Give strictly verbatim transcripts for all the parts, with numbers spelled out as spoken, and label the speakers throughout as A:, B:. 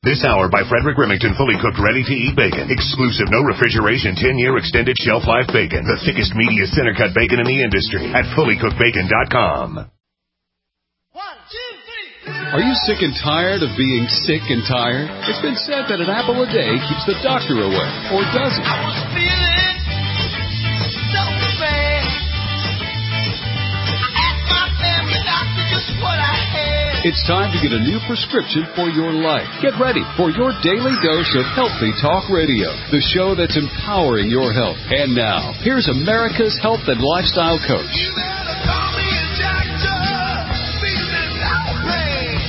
A: This hour by Frederick Remington, fully cooked, ready-to-eat bacon. Exclusive, no refrigeration, ten-year extended shelf life bacon. The thickest, meatiest, center-cut bacon in the industry at fully cooked bacon dot com.
B: One, two, three.
C: Are you sick and tired of being sick and tired? It's been said that an apple a day keeps the doctor away, or does it?
B: I was feeling so bad. I asked my family doctor just what I had.
C: It's time to get a new prescription for your life. Get ready for your daily dose of Healthy Talk Radio, the show that's empowering your health. And now, here's America's health and lifestyle coach.
B: You better call me a doctor. Feeling outraged,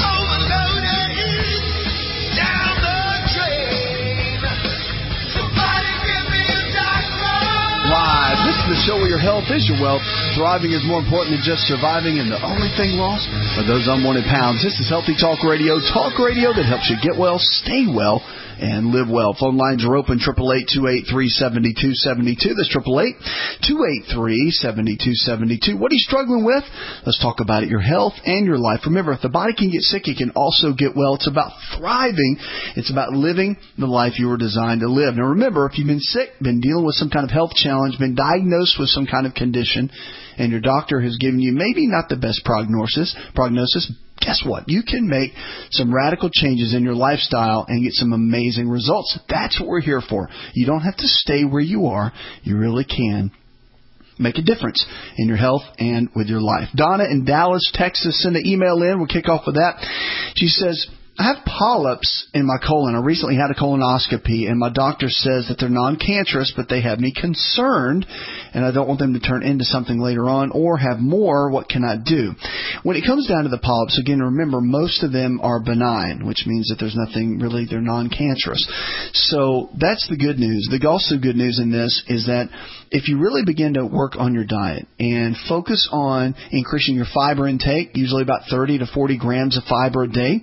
B: overloaded, down the drain. Somebody give me a doctor.
D: Live. This is the show where your health is your wealth. Thriving is more important than just surviving, and the only thing lost are those unwanted pounds. This is Healthy Talk Radio, talk radio that helps you get well, stay well, and live well. Phone lines are open, eight eight eight, two eight three, seven two seven two. That's eight eight eight, two eight three, seven two seven two. What are you struggling with? Let's talk about it, your health and your life. Remember, if the body can get sick, it can also get well. It's about thriving. It's about living the life you were designed to live. Now, remember, if you've been sick, been dealing with some kind of health challenge, been diagnosed with some kind of condition, and your doctor has given you maybe not the best prognosis, prognosis, guess what? You can make some radical changes in your lifestyle and get some amazing results. That's what we're here for. You don't have to stay where you are. You really can make a difference in your health and with your life. Donna in Dallas, Texas, send an email in. We'll kick off with that. She says, I have polyps in my colon. I recently had a colonoscopy, and my doctor says that they're non-cancerous, but they have me concerned, and I don't want them to turn into something later on or have more. What can I do? When it comes down to the polyps, again, remember, most of them are benign, which means that there's nothing really, they're non-cancerous. So that's the good news. The also good news in this is that if you really begin to work on your diet and focus on increasing your fiber intake, usually about thirty to forty grams of fiber a day,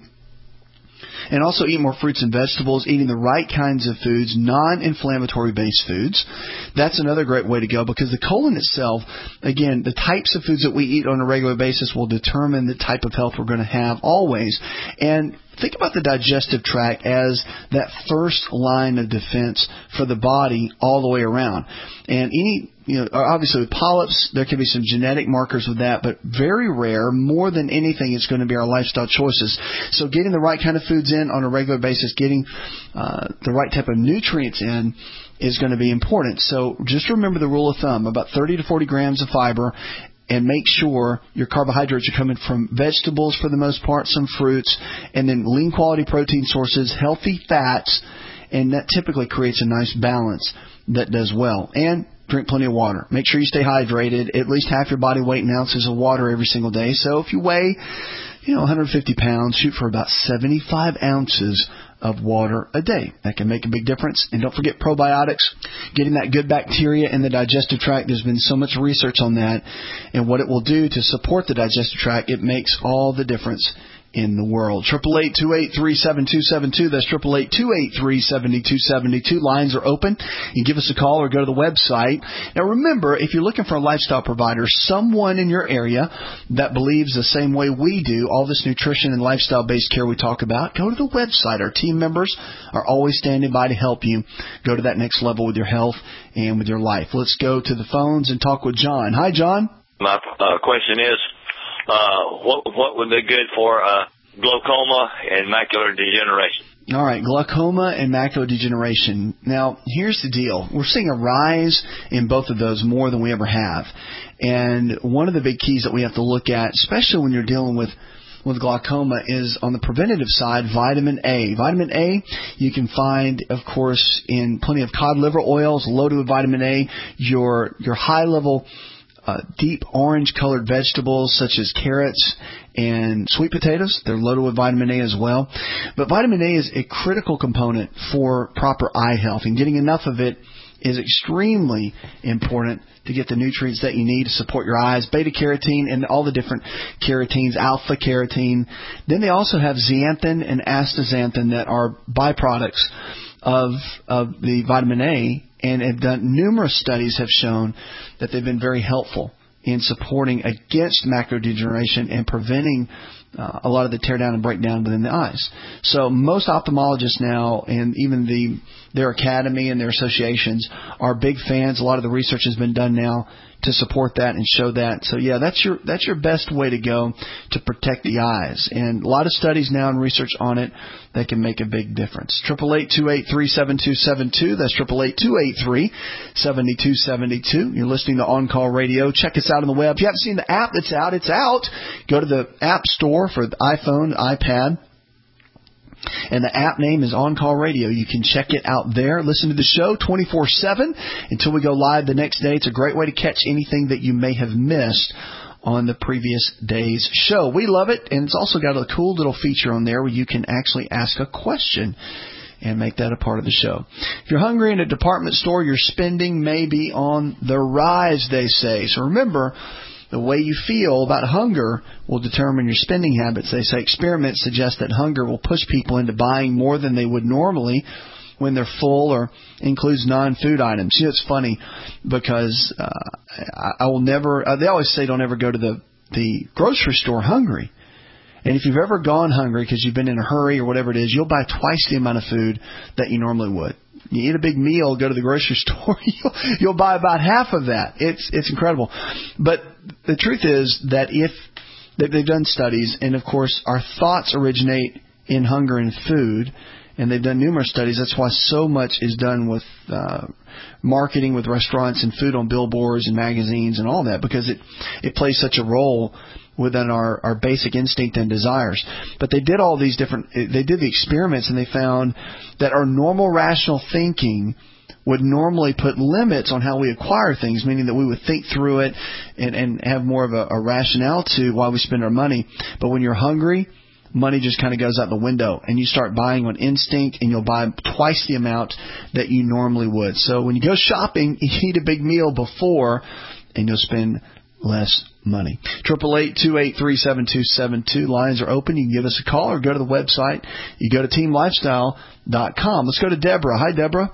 D: and also eat more fruits and vegetables, eating the right kinds of foods, non-inflammatory based foods. That's another great way to go, because the colon itself, again, the types of foods that we eat on a regular basis will determine the type of health we're going to have always. And think about the digestive tract as that first line of defense for the body all the way around. And any, you know, obviously with polyps, there can be some genetic markers with that, but very rare. More than anything, it's going to be our lifestyle choices. So getting the right kind of foods in on a regular basis, getting uh, the right type of nutrients in is going to be important. So just remember the rule of thumb, about thirty to forty grams of fiber. And make sure your carbohydrates are coming from vegetables for the most part, some fruits, and then lean quality protein sources, healthy fats, and that typically creates a nice balance that does well. And drink plenty of water. Make sure you stay hydrated, at least half your body weight in ounces of water every single day. So if you weigh, you know, one hundred fifty pounds, shoot for about seventy-five ounces of water a day. That can make a big difference. And don't forget probiotics, getting that good bacteria in the digestive tract. There's been so much research on that and what it will do to support the digestive tract. It makes all the difference in the world. eight eight eight, two eight three, seven two seven two. That's eight eight eight, two eight three, seven two seven two. Lines are open. You can give us a call or go to the website. Now remember, if you're looking for a lifestyle provider, someone in your area that believes the same way we do, all this nutrition and lifestyle-based care we talk about, go to the website. Our team members are always standing by to help you go to that next level with your health and with your life. Let's go to the phones and talk with John. Hi, John.
E: My uh, question is, Uh, what what would be good for uh, glaucoma and macular degeneration?
D: All right, glaucoma and macular degeneration. Now, here's the deal. We're seeing a rise in both of those more than we ever have. And one of the big keys that we have to look at, especially when you're dealing with with glaucoma, is on the preventative side, vitamin A. Vitamin A you can find, of course, in plenty of cod liver oils, loaded with vitamin A. Your your high-level Uh, deep orange-colored vegetables such as carrots and sweet potatoes. They're loaded with vitamin A as well. But vitamin A is a critical component for proper eye health, and getting enough of it is extremely important to get the nutrients that you need to support your eyes, beta-carotene and all the different carotenes, alpha-carotene. Then they also have zeaxanthin and astaxanthin that are byproducts of, of the vitamin A, and have done numerous studies have shown that they've been very helpful in supporting against macular degeneration and preventing uh, a lot of the tear down and breakdown within the eyes. So most ophthalmologists now, and even the their academy and their associations, are big fans. A lot of the research has been done now to support that and show that. So yeah, that's your that's your best way to go to protect the eyes. And a lot of studies now and research on it that can make a big difference. Triple eight two eight three seven two seven two. That's triple eight two eight three seven two seven two. You're listening to On Call Radio. Check us out on the web. If you haven't seen the app that's out, it's out. Go to the App Store for the iPhone, iPad. And the app name is On Call Radio. You can check it out there. Listen to the show twenty-four seven until we go live the next day. It's a great way to catch anything that you may have missed on the previous day's show. We love it, and it's also got a cool little feature on there where you can actually ask a question and make that a part of the show. If you're hungry in a department store, your spending may be on the rise, they say. So remember, the way you feel about hunger will determine your spending habits. They say experiments suggest that hunger will push people into buying more than they would normally when they're full or includes non-food items. You know, it's funny because uh, I, I will never, uh, they always say don't ever go to the, the grocery store hungry. And if you've ever gone hungry because you've been in a hurry or whatever it is, you'll buy twice the amount of food that you normally would. You eat a big meal, go to the grocery store, you'll, you'll buy about half of that. It's it's incredible. But the truth is that if they've done studies, and of course our thoughts originate in hunger and food, and they've done numerous studies. That's why so much is done with uh, marketing with restaurants and food on billboards and magazines and all that, because it, it plays such a role within our, our basic instinct and desires. But they did all these different, they did the experiments, and they found that our normal rational thinking would normally put limits on how we acquire things, meaning that we would think through it and, and have more of a, a rationale to why we spend our money. But when you're hungry, money just kind of goes out the window, and you start buying on instinct, and you'll buy twice the amount that you normally would. So when you go shopping, you eat a big meal before, and you'll spend less money. Triple eight two eight three seven two seven two. Lines are open. You can give us a call or go to the website. You go to team lifestyle dot com. Let's go to Deborah. Hi, Deborah.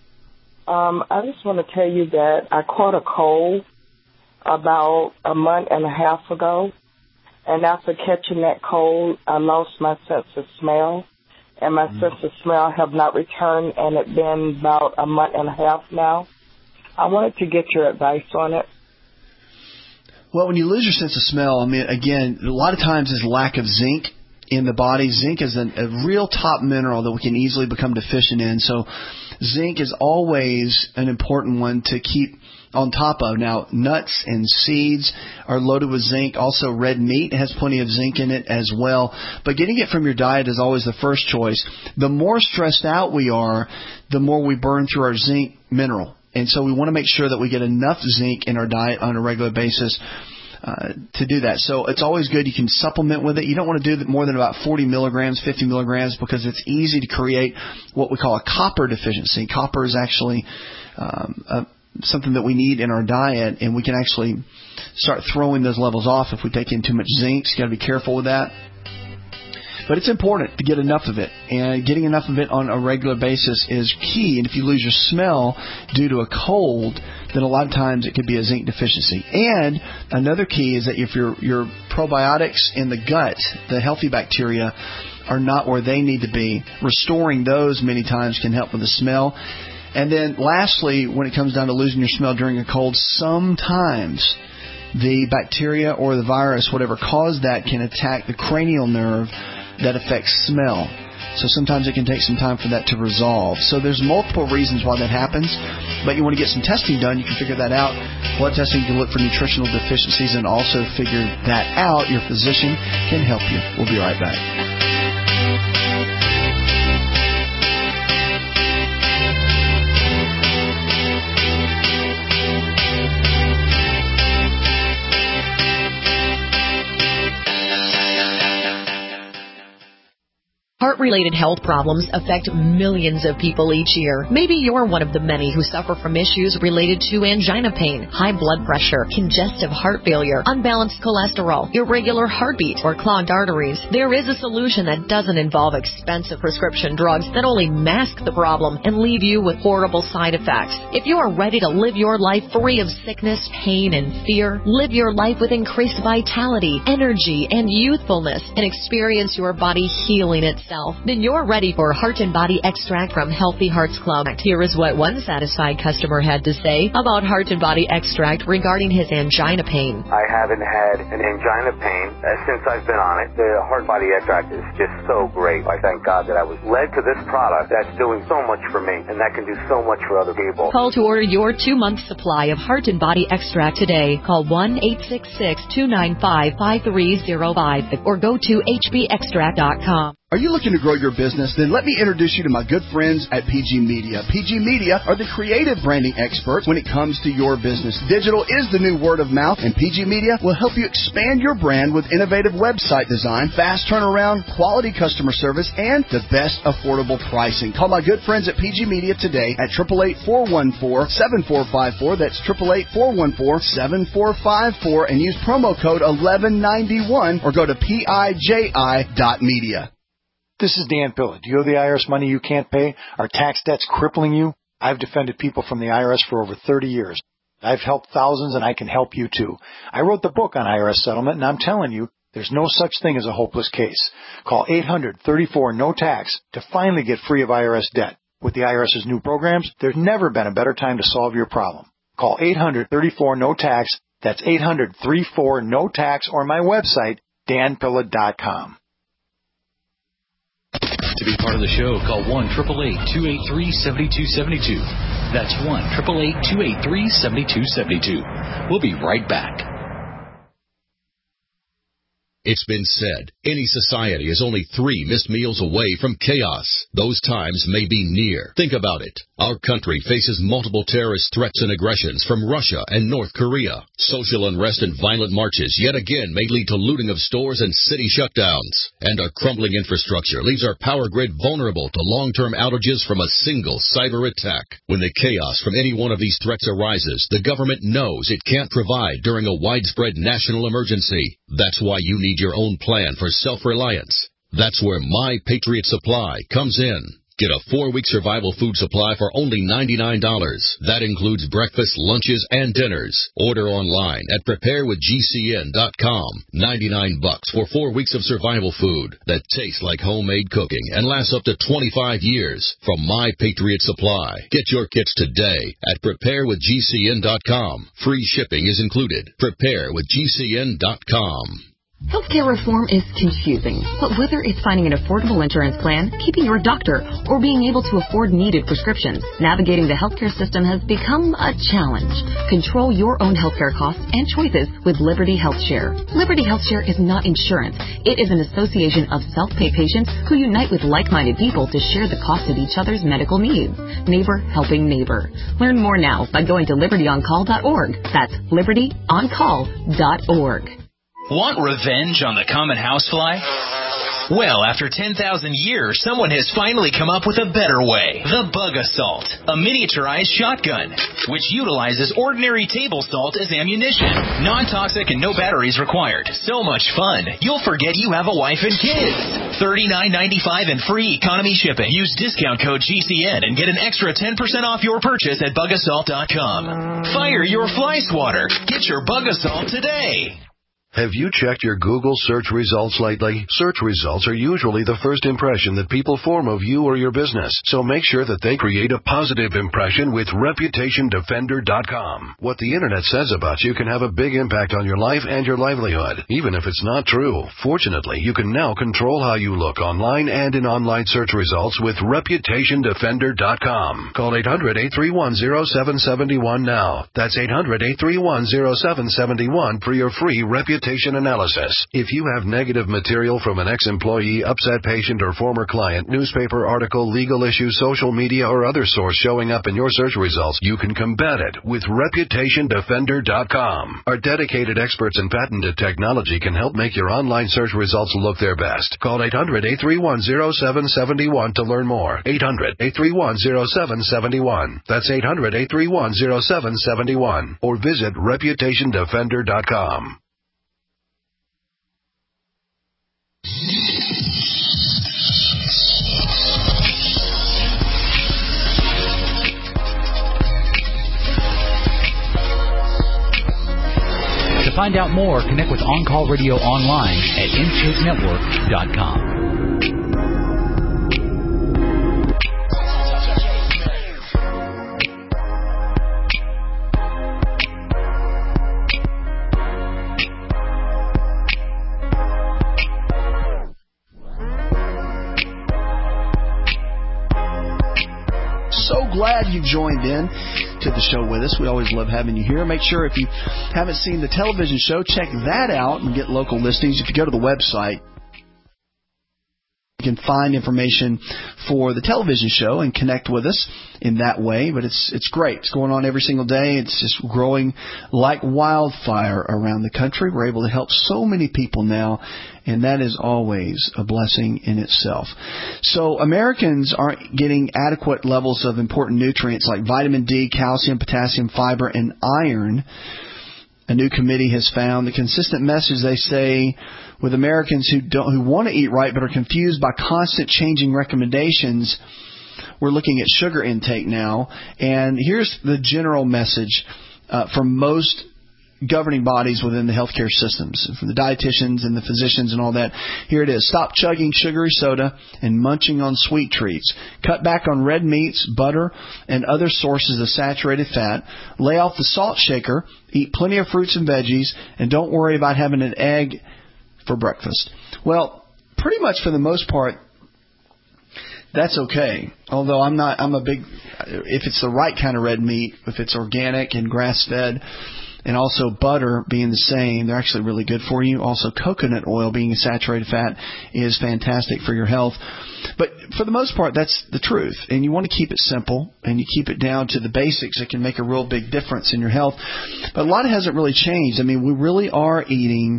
F: Um, I just want to tell you that I caught a cold about a month and a half ago. And after catching that cold, I lost my sense of smell. And my mm. sense of smell have not returned, and it's been about a month and a half now. I wanted to get your advice on it.
D: Well, when you lose your sense of smell, I mean, again, a lot of times is lack of zinc in the body. Zinc is a, a real top mineral that we can easily become deficient in. So zinc is always an important one to keep on top of. Now, nuts and seeds are loaded with zinc. Also, red meat has plenty of zinc in it as well. But getting it from your diet is always the first choice. The more stressed out we are, the more we burn through our zinc mineral. And so we want to make sure that we get enough zinc in our diet on a regular basis uh, to do that. So it's always good. You can supplement with it. You don't want to do more than about forty milligrams, fifty milligrams, because it's easy to create what we call a copper deficiency. Copper is actually um, a something that we need in our diet, and we can actually start throwing those levels off if we take in too much zinc. So you got to be careful with that. But it's important to get enough of it, and getting enough of it on a regular basis is key. And if you lose your smell due to a cold, then a lot of times it could be a zinc deficiency. And another key is that if your your probiotics in the gut, the healthy bacteria, are not where they need to be, restoring those many times can help with the smell. And then lastly, when it comes down to losing your smell during a cold, sometimes the bacteria or the virus, whatever caused that, can attack the cranial nerve that affects smell. So sometimes it can take some time for that to resolve. So there's multiple reasons why that happens, but you want to get some testing done. You can figure that out. Blood testing, you can look for nutritional deficiencies and also figure that out. Your physician can help you. We'll be right back.
G: Heart-related health problems affect millions of people each year. Maybe you're one of the many who suffer from issues related to angina pain, high blood pressure, congestive heart failure, unbalanced cholesterol, irregular heartbeat, or clogged arteries. There is a solution that doesn't involve expensive prescription drugs that only mask the problem and leave you with horrible side effects. If you are ready to live your life free of sickness, pain, and fear, live your life with increased vitality, energy, and youthfulness, and experience your body healing itself, then you're ready for Heart and Body Extract from Healthy Hearts Club. Here is what one satisfied customer had to say about Heart and Body Extract regarding his angina pain.
H: I haven't had an angina pain uh, since I've been on it. The Heart Body Extract is just so great. I thank God that I was led to this product that's doing so much for me, and that can do so much for other people.
G: Call to order your two-month supply of Heart and Body Extract today. Call one eight six six, two nine five, five three zero five or go to h b extract dot com.
D: Are you looking to grow your business? Then let me introduce you to my good friends at P G Media. P G Media are the creative branding experts when it comes to your business. Digital is the new word of mouth, and P G Media will help you expand your brand with innovative website design, fast turnaround, quality customer service, and the best affordable pricing. Call my good friends at P G Media today at eight eight eight, four one four, seven four five four. That's eight eight eight, four one four, seven four five four, and use promo code eleven ninety-one or go to P I J I dot media.
I: This is Dan Pilla. Do you owe the I R S money you can't pay? Are tax debts crippling you? I've defended people from the I R S for over thirty years. I've helped thousands, and I can help you too. I wrote the book on I R S settlement, and I'm telling you, there's no such thing as a hopeless case. Call eight hundred, thirty-four, no tax to finally get free of I R S debt. With the IRS's new programs, there's never been a better time to solve your problem. Call eight hundred, thirty-four, no tax. That's eight hundred, thirty-four, no tax, or my website, dan pilla dot com.
C: To be part of the show, call one eight eight eight, two eight three, seven two seven two. That's one eight eight eight, two eight three, seven two seven two. We'll be right back.
A: It's been said, any society is only three missed meals away from chaos. Those times may be near. Think about it. Our country faces multiple terrorist threats and aggressions from Russia and North Korea. Social unrest and violent marches yet again may lead to looting of stores and city shutdowns. And our crumbling infrastructure leaves our power grid vulnerable to long-term outages from a single cyber attack. When the chaos from any one of these threats arises, the government knows it can't provide during a widespread national emergency. That's why you need your own plan for self-reliance. That's where My Patriot Supply comes in. Get a four-week survival food supply for only ninety-nine dollars. That includes breakfast, lunches, and dinners. Order online at prepare with G C N dot com. ninety-nine bucks for four weeks of survival food that tastes like homemade cooking and lasts up to twenty-five years from My Patriot Supply. Get your kits today at prepare with G C N dot com. Free shipping is included. prepare with G C N dot com.
J: Healthcare reform is confusing, but whether it's finding an affordable insurance plan, keeping your doctor, or being able to afford needed prescriptions, navigating the healthcare system has become a challenge. Control your own healthcare costs and choices with Liberty HealthShare. Liberty HealthShare is not insurance. It is an association of self-pay patients who unite with like-minded people to share the cost of each other's medical needs. Neighbor helping neighbor. Learn more now by going to liberty on call dot org. That's liberty on call dot org.
K: Want revenge on the common housefly? Well, after ten thousand years, someone has finally come up with a better way. The Bug Assault, a miniaturized shotgun, which utilizes ordinary table salt as ammunition. Non-toxic and no batteries required. So much fun, you'll forget you have a wife and kids. thirty-nine ninety-five and free economy shipping. Use discount code G C N and get an extra ten percent off your purchase at bug assault dot com. Fire your fly swatter. Get your Bug Assault today.
L: Have you checked your Google search results lately? Search results are usually the first impression that people form of you or your business, so make sure that they create a positive impression with reputation defender dot com. What the internet says about you can have a big impact on your life and your livelihood, even if it's not true. Fortunately, you can now control how you look online and in online search results with reputation defender dot com. Call eight hundred, eight three one, zero seven seven one now. That's eight hundred, eight three one, zero seven seven one for your free reputation Reputation Analysis. If you have negative material from an ex-employee, upset patient, or former client, newspaper article, legal issue, social media, or other source showing up in your search results, you can combat it with Reputation Defender dot com. Our dedicated experts in patented technology can help make your online search results look their best. Call eight hundred, eight three one, zero seven seven one to learn more. eight hundred, eight three one, zero seven seven one. That's eight hundred, eight three one, zero seven seven one. Or visit Reputation Defender dot com.
M: To find out more, connect with On Call Radio online at intake network dot com.
D: So glad you joined in to the show with us. We always love having you here. Make sure if you haven't seen the television show, check that out and get local listings. If you go to the website, you can find information for the television show and connect with us in that way. But it's it's great. It's going on every single day. It's just growing like wildfire around the country. We're able to help so many people now, and that is always a blessing in itself. So Americans aren't getting adequate levels of important nutrients like vitamin D, calcium, potassium, fiber, and iron. A new committee has found the consistent message, they say, with Americans who don't who want to eat right but are confused by constant changing recommendations. We're looking at sugar intake now, and here's the general message uh, from most governing bodies within the healthcare systems, from the dietitians and the physicians and all that. Here it is. Stop chugging sugary soda and munching on sweet treats. Cut back on red meats, butter, and other sources of saturated fat. Lay off the salt shaker. Eat plenty of fruits and veggies. And don't worry about having an egg for breakfast. Well, pretty much for the most part, that's okay. Although I'm not, I'm a big, if it's the right kind of red meat, if it's organic and grass-fed, and also butter being the same, they're actually really good for you. Also, coconut oil being a saturated fat is fantastic for your health. But for the most part, that's the truth. And you want to keep it simple, and you keep it down to the basics. It can make a real big difference in your health. But a lot hasn't really changed. I mean, we really are eating...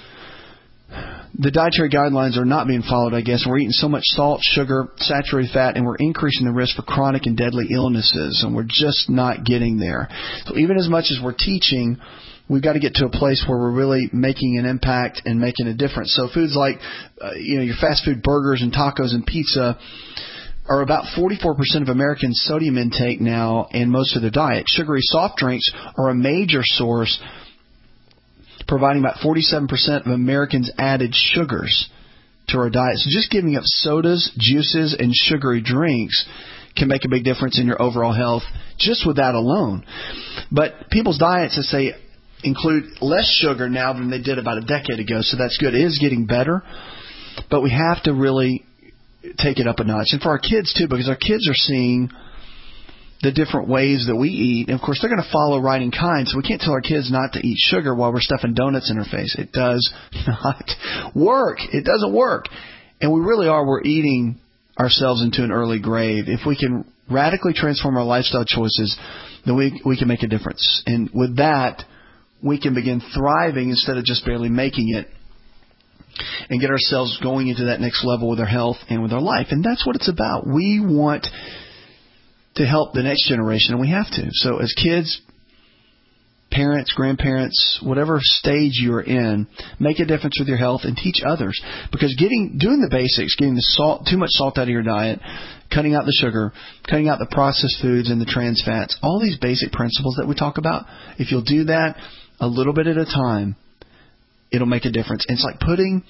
D: The dietary guidelines are not being followed, I guess. We're eating so much salt, sugar, saturated fat, and we're increasing the risk for chronic and deadly illnesses, and we're just not getting there. So even as much as we're teaching, we've got to get to a place where we're really making an impact and making a difference. So foods like, uh, you know, your fast food burgers and tacos and pizza are about forty-four percent of Americans' sodium intake now in most of their diet. Sugary soft drinks are a major source, providing about forty-seven percent of Americans' added sugars to our diet. So just giving up sodas, juices, and sugary drinks can make a big difference in your overall health just with that alone. But people's diets, as they include less sugar now than they did about a decade ago, so that's good. It is getting better, but we have to really take it up a notch. And for our kids, too, because our kids are seeing the different ways that we eat. And, of course, they're going to follow right in kind, so we can't tell our kids not to eat sugar while we're stuffing donuts in their face. It does not work. It doesn't work. And we really are. We're eating ourselves into an early grave. If we can radically transform our lifestyle choices, then we we can make a difference. And with that, we can begin thriving instead of just barely making it, and get ourselves going into that next level with our health and with our life. And that's what it's about. We want to help the next generation, and we have to. So as kids, parents, grandparents, whatever stage you're in, make a difference with your health and teach others. Because getting doing the basics, getting the salt, too much salt out of your diet, cutting out the sugar, cutting out the processed foods and the trans fats, all these basic principles that we talk about, if you'll do that a little bit at a time, it'll make a difference. And it's like putting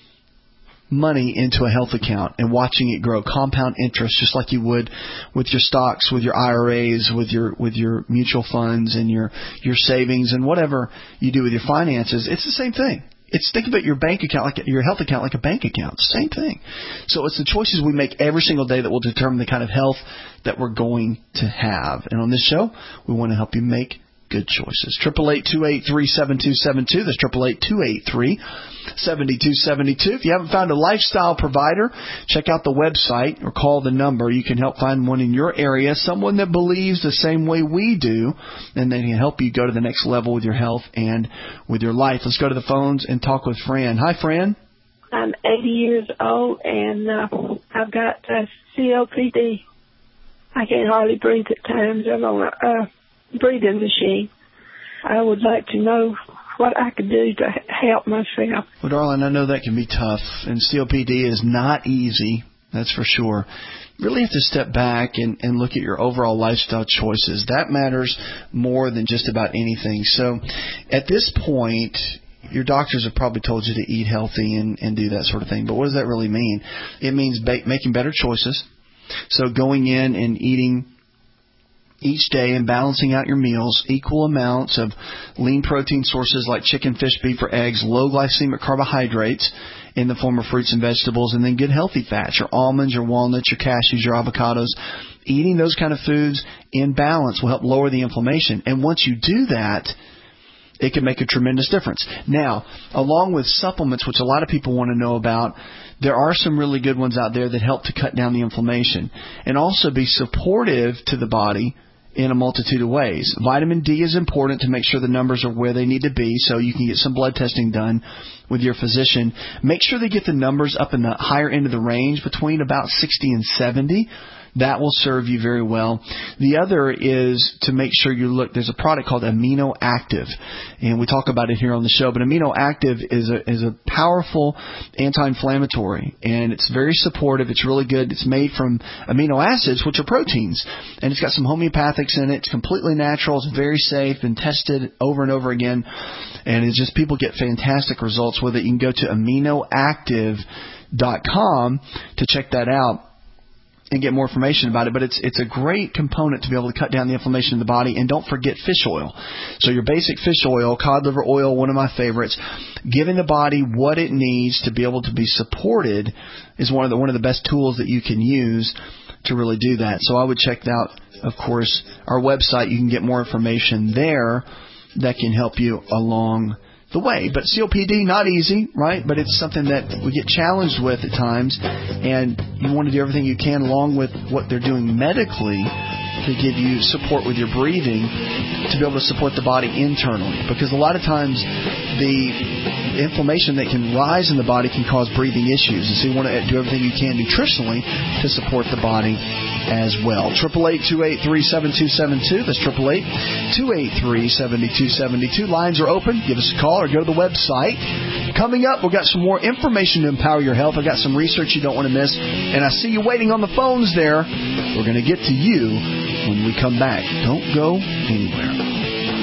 D: money into a health account and watching it grow, compound interest, just like you would with your stocks, with your I R As, with your with your mutual funds and your your savings and whatever you do with your finances. It's the same thing. It's think about your bank account, like your health account, like a bank account. Same thing. So it's the choices we make every single day that will determine the kind of health that we're going to have. And on this show, we want to help you make good choices. Triple eight two eight three seven two seven two. That's triple eight two eight three seven two seven two. If you haven't found a lifestyle provider, check out the website or call the number. You can help find one in your area, someone that believes the same way we do, and they can help you go to the next level with your health and with your life. Let's go to the phones and talk with Fran. Hi, Fran.
N: I'm eighty years old, and uh, I've got uh, C O P D. I can't hardly breathe at times. I'm on a uh, breathing machine. I would like to know what I could do to help myself.
D: Well, darling, I know that can be tough, and C O P D is not easy, that's for sure. You really have to step back and, and look at your overall lifestyle choices. That matters more than just about anything. So at this point, your doctors have probably told you to eat healthy and, and do that sort of thing, but what does that really mean? It means ba- making better choices. So going in and eating each day and balancing out your meals, equal amounts of lean protein sources like chicken, fish, beef, or eggs, low glycemic carbohydrates in the form of fruits and vegetables, and then good healthy fats, your almonds, your walnuts, your cashews, your avocados. Eating those kind of foods in balance will help lower the inflammation. And once you do that, it can make a tremendous difference. Now, along with supplements, which a lot of people want to know about, there are some really good ones out there that help to cut down the inflammation and also be supportive to the body in a multitude of ways. Vitamin D is important to make sure the numbers are where they need to be, so you can get some blood testing done with your physician. Make sure they get the numbers up in the higher end of the range, between about sixty and seventy. That will serve you very well. The other is to make sure you look. There's a product called Amino Active, and we talk about it here on the show. But Amino Active is a is a powerful anti-inflammatory, and it's very supportive. It's really good. It's made from amino acids, which are proteins, and it's got some homeopathics in it. It's completely natural. It's very safe. Been tested over and over again, and it's just people get fantastic results with it. You can go to amino active dot com to check that out and get more information about it. But it's it's a great component to be able to cut down the inflammation in the body. And don't forget fish oil. So your basic fish oil, cod liver oil, one of my favorites, giving the body what it needs to be able to be supported is one of the one of the best tools that you can use to really do that. So I would check out, of course, our website. You can get more information there that can help you along the way. But C O P D, not easy, right? But it's something that we get challenged with at times, and you want to do everything you can along with what they're doing medically to give you support with your breathing to be able to support the body internally. Because a lot of times the inflammation that can rise in the body can cause breathing issues, and so you want to do everything you can nutritionally to support the body as well. Triple eight two eight three seven two seven two. That's triple eight two eight three seven two seven two. Lines are open. Give us a call or go to the website. Coming up, we've got some more information to empower your health. I've got some research you don't want to miss, and I see you waiting on the phones there. We're going to get to you when we come back. Don't go anywhere.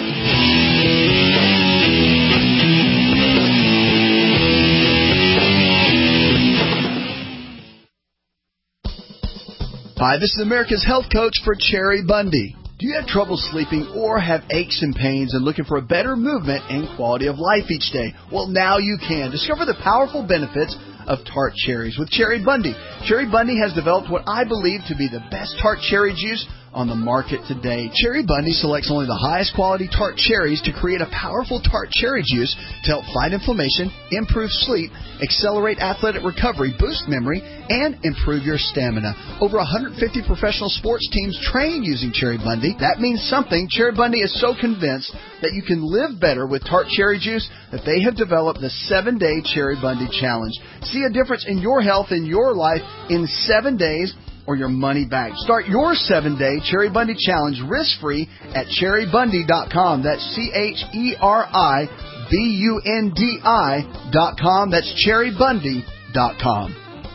D: Hi, this is America's Health Coach for Cherry Bundy. Do you have trouble sleeping or have aches and pains and looking for a better movement and quality of life each day? Well, now you can. Discover the powerful benefits of tart cherries with Cherry Bundy. Cherry Bundy has developed what I believe to be the best tart cherry juice on the market today. Cherry Bundy selects only the highest quality tart cherries to create a powerful tart cherry juice to help fight inflammation, improve sleep, accelerate athletic recovery, boost memory, and improve your stamina. Over one hundred fifty professional sports teams train using Cherry Bundy. That means something. Cherry Bundy is so convinced that you can live better with tart cherry juice that they have developed the seven-day Cherry Bundy Challenge. See a difference in your health and your life in seven days or your money back. Start your seven-day Cherry Bundy Challenge risk-free at cherry bundy dot com. That's C H E R I B U N D I dot com. That's cherry bundy dot com.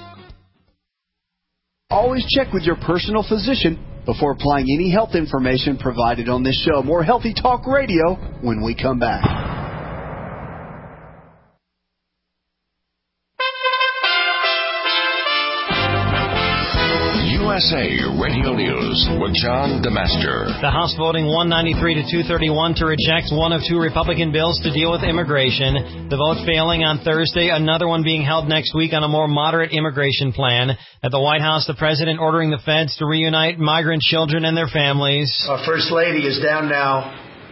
D: Always check with your personal physician before applying any health information provided on this show. More Healthy Talk Radio when we come back.
O: U S A Radio News with John DeMaster.
P: The House voting one ninety-three to two thirty-one to reject one of two Republican bills to deal with immigration. The vote failing on Thursday, another one being held next week on a more moderate immigration plan. At the White House, the president ordering the feds to reunite migrant children and their families.
Q: Our First Lady is down now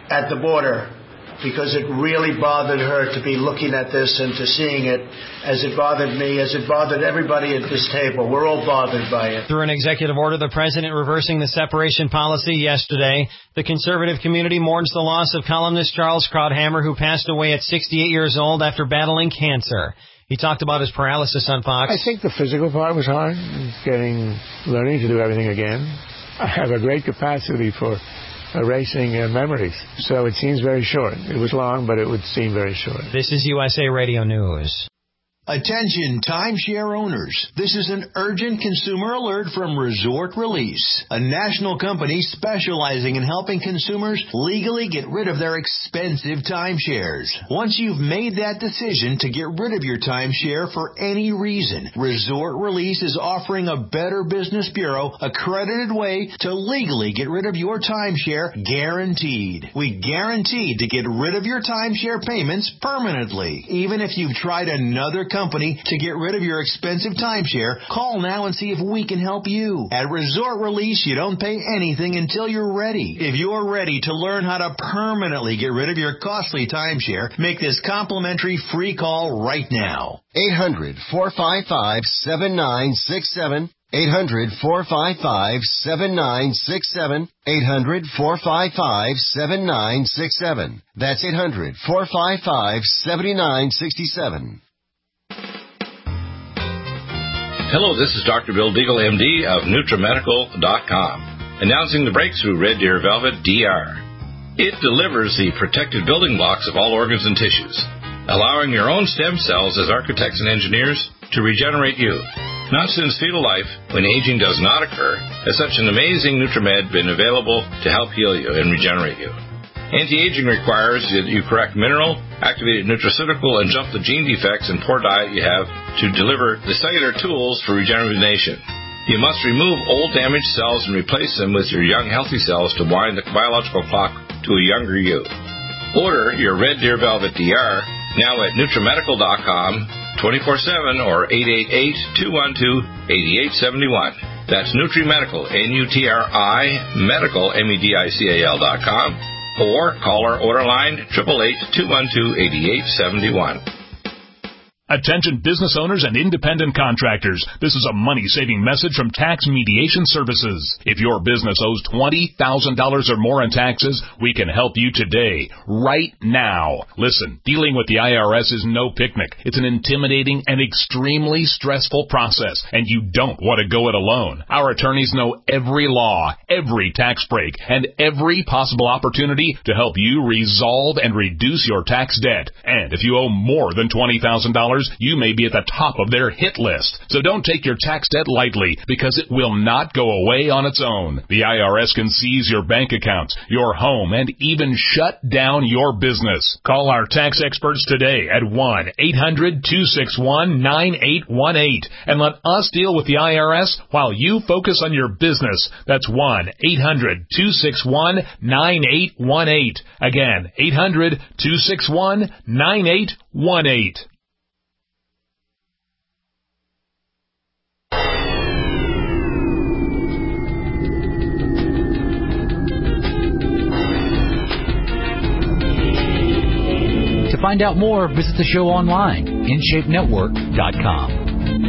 Q: at the border because it really bothered her to be looking at this and to seeing it as it bothered me, as it bothered everybody at this table. We're all bothered by it.
P: Through an executive order, the president reversing the separation policy yesterday. The conservative community mourns the loss of columnist Charles Krauthammer, who passed away at sixty-eight years old after battling cancer. He talked about his paralysis on Fox.
R: I think the physical part was hard, getting, learning to do everything again. I have a great capacity for erasing uh, memories, so it seems very short. It was long, but it would seem very short.
P: This is U S A Radio News.
S: Attention timeshare owners. This is an urgent consumer alert from Resort Release, a national company specializing in helping consumers legally get rid of their expensive timeshares. Once you've made that decision to get rid of your timeshare for any reason, Resort Release is offering a Better Business Bureau accredited way to legally get rid of your timeshare, guaranteed. We guarantee to get rid of your timeshare payments permanently. Even if you've tried another company to get rid of your expensive timeshare, call now and see if we can help you. At Resort Release, you don't pay anything until you're ready. If you're ready to learn how to permanently get rid of your costly timeshare, make this complimentary free call right now.
T: eight hundred, four five five, seven nine six seven. eight hundred, four five five, seven nine six seven. eight hundred, four five five, seven nine six seven. That's eight hundred, four five five, seven nine six seven.
U: Hello, this is Doctor Bill Deagle, M D of NutriMedical dot com, announcing the breakthrough Red Deer Velvet D R. It delivers the protected building blocks of all organs and tissues, allowing your own stem cells as architects and engineers to regenerate you. Not since fetal life, when aging does not occur, has such an amazing NutriMed been available to help heal you and regenerate you. Anti-aging requires that you correct mineral, activated nutraceutical, and jump the gene defects and poor diet you have to deliver the cellular tools for regeneration. You must remove old damaged cells and replace them with your young healthy cells to wind the biological clock to a younger you. Order your Red Deer Velvet D R now at NutriMedical dot com, twenty-four seven or eight eight eight, two one two, eight eight seven one. That's NutriMedical, N U T R I, medical, M E D I C A L dot com. Or call our order line, eight eight eight, two one two, eight eight seven one.
V: Attention business owners and independent contractors. This is a money-saving message from Tax Mediation Services. If your business owes twenty thousand dollars or more in taxes, we can help you today, right now. Listen, dealing with the I R S is no picnic. It's an intimidating and extremely stressful process, and you don't want to go it alone. Our attorneys know every law, every tax break, and every possible opportunity to help you resolve and reduce your tax debt. And if you owe more than twenty thousand dollars, you may be at the top of their hit list. So don't take your tax debt lightly, because it will not go away on its own. The I R S can seize your bank accounts, your home, and even shut down your business. Call our tax experts today at one eight hundred, two six one, nine eight one eight and let us deal with the I R S while you focus on your business. That's one eight hundred, two six one, nine eight one eight. Again, eight hundred, two six one, nine eight one eight.
M: To find out more, visit the show online, in shape network dot com.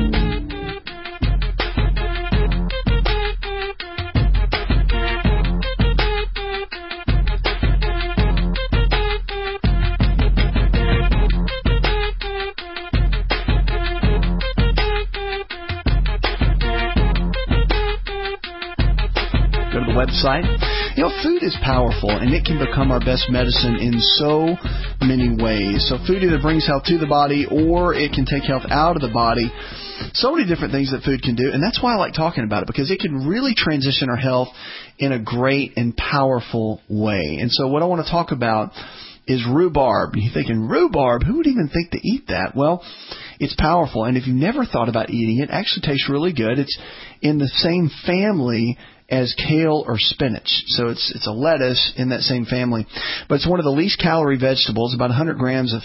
D: Go to the website. You know, food is powerful, and it can become our best medicine in so many ways. So food either brings health to the body, or it can take health out of the body. So many different things that food can do, and that's why I like talking about it, because it can really transition our health in a great and powerful way. And so what I want to talk about is rhubarb. You're thinking, rhubarb? Who would even think to eat that? Well, it's powerful, and if you've never thought about eating it, it actually tastes really good. It's in the same family as kale or spinach. So it's it's a lettuce in that same family. But it's one of the least calorie vegetables. About one hundred grams of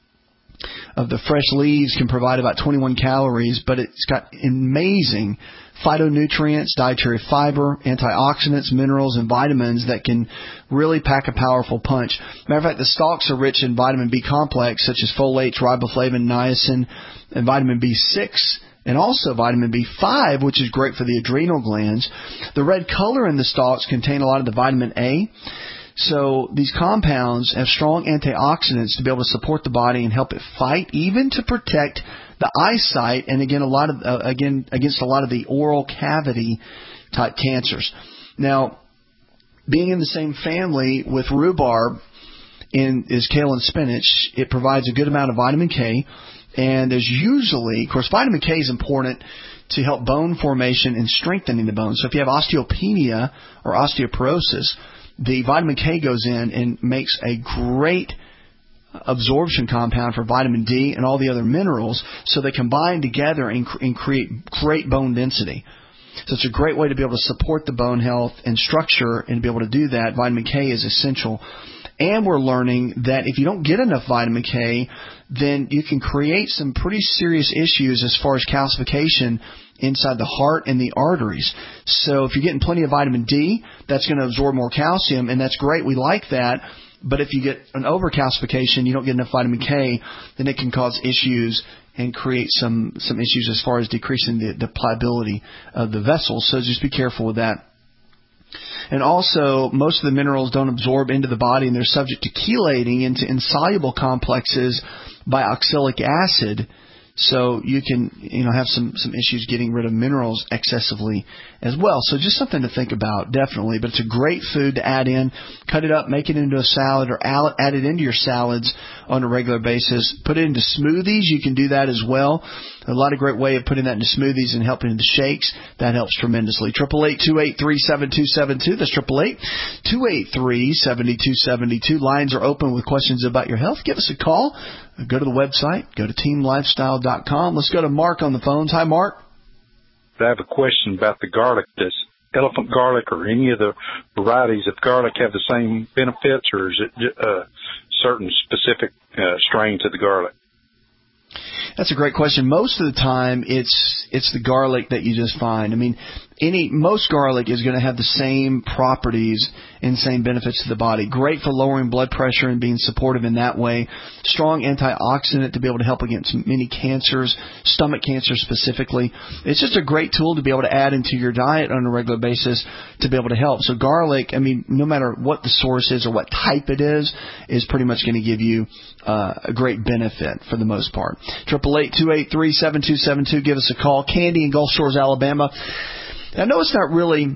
D: of the fresh leaves can provide about twenty-one calories, but it's got amazing phytonutrients, dietary fiber, antioxidants, minerals, and vitamins that can really pack a powerful punch. Matter of fact, the stalks are rich in vitamin B complex, such as folates, riboflavin, niacin, and vitamin B six, and also vitamin B five, which is great for the adrenal glands. The red color in the stalks contain a lot of the vitamin A. So these compounds have strong antioxidants to be able to support the body and help it fight, even to protect the eyesight, and again, a lot of uh, again against a lot of the oral cavity type cancers. Now, being in the same family with rhubarb in, is kale and spinach, it provides a good amount of vitamin K, and there's usually, of course, vitamin K is important to help bone formation and strengthening the bone. So if you have osteopenia or osteoporosis, the vitamin K goes in and makes a great absorption compound for vitamin D and all the other minerals, so they combine together and, and create great bone density. So it's a great way to be able to support the bone health and structure, and be able to do that. Vitamin K is essential. And we're learning that if you don't get enough vitamin K, then you can create some pretty serious issues as far as calcification inside the heart and the arteries. So if you're getting plenty of vitamin D, that's going to absorb more calcium, and that's great. We like that. But if you get an overcalcification, you don't get enough vitamin K, then it can cause issues and create some, some issues as far as decreasing the, the pliability of the vessels. So just be careful with that. And also, most of the minerals don't absorb into the body, and they're subject to chelating into insoluble complexes by oxalic acid. So you can, you know, have some, some issues getting rid of minerals excessively as well. So just something to think about, definitely. But it's a great food to add in. Cut it up, make it into a salad, or add it into your salads on a regular basis. Put it into smoothies. You can do that as well. A lot of great way of putting that into smoothies and helping into shakes. That helps tremendously. Triple eight two eight three seven two seven two. That's triple eight two eight three seven two seven two. Lines are open with questions about your health. Give us a call. Go to the website. Go to team lifestyle dot com. Let's go to Mark on the phones. Hi, Mark.
B: I have a question about the garlic. Does elephant garlic or any of the varieties of garlic have the same benefits, or is it uh, certain specific uh, strains of the garlic?
D: That's a great question. Most of the time, it's it's the garlic that you just find. I mean, any most garlic is going to have the same properties and same benefits to the body. Great for lowering blood pressure and being supportive in that way. Strong antioxidant to be able to help against many cancers, stomach cancer specifically. It's just a great tool to be able to add into your diet on a regular basis to be able to help. So garlic, I mean, no matter what the source is or what type it is, is pretty much going to give you uh, a great benefit for the most part. triple eight two eight three seven two seven two. Give us a call. Candy in Gulf Shores, Alabama. I know it's not really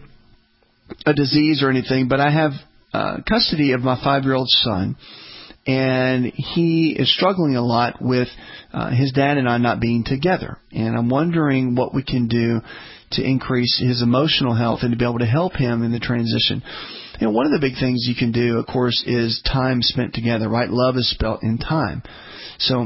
D: a disease or anything, but I have uh, custody of my five-year-old son, and he is struggling a lot with uh, his dad and I not being together. And I'm wondering what we can do to increase his emotional health and to be able to help him in the transition. You know, one of the big things you can do, of course, is time spent together, right? Love is spent in time. So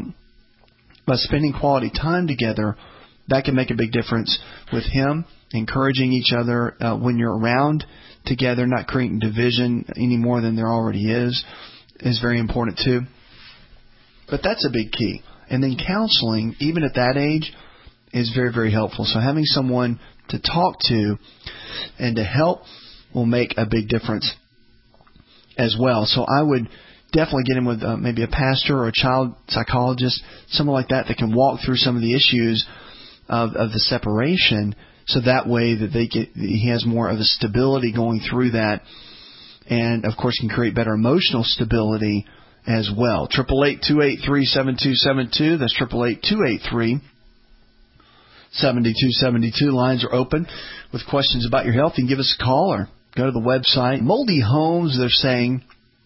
D: by spending quality time together, that can make a big difference with him. Encouraging each other uh, when you're around together, not creating division any more than there already is, is very important too. But that's a big key. And then counseling, even at that age, is very, very helpful. So having someone to talk to and to help will make a big difference as well. So I would definitely get in with uh, maybe a pastor or a child psychologist, someone like that that can walk through some of the issues of, of the separation. So that way that they get, he has more of a stability going through that, and of course can create better emotional stability as well. Triple eight two eight three seven two seven two. That's triple eight two eight three seven two seven two. Lines are open with questions about your health. You can give us a call or go to the website. Moldy homes, they're saying,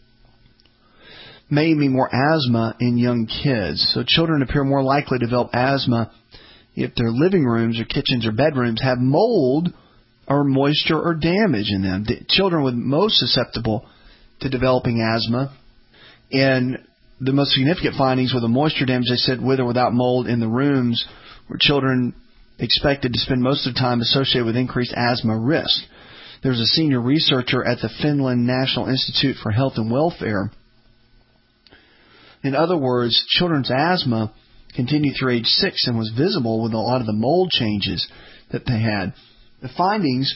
D: may mean more asthma in young kids. So children appear more likely to develop asthma if their living rooms or kitchens or bedrooms have mold or moisture or damage in them. The children were most susceptible to developing asthma. And the most significant findings were the moisture damage, they said, with or without mold in the rooms, where children expected to spend most of the time associated with increased asthma risk. There was a senior researcher at the Finland National Institute for Health and Welfare. In other words, children's asthma continued through age six and was visible with a lot of the mold changes that they had. The findings